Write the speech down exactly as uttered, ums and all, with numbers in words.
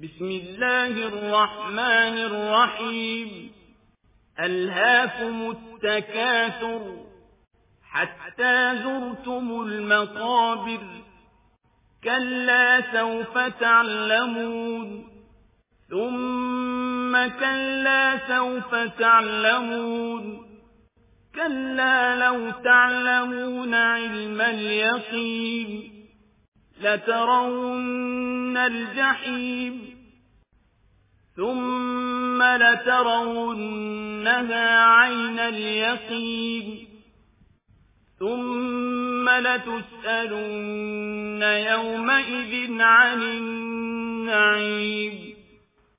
بسم الله الرحمن الرحيم ألهاكم التكاثر حتى زرتم المقابر كلا سوف تعلمون ثم كلا سوف تعلمون كلا لو تعلمون علم اليقين لترون الجحيم ثم لترونها عين اليقين ثم لتسألن يومئذ عن النعيم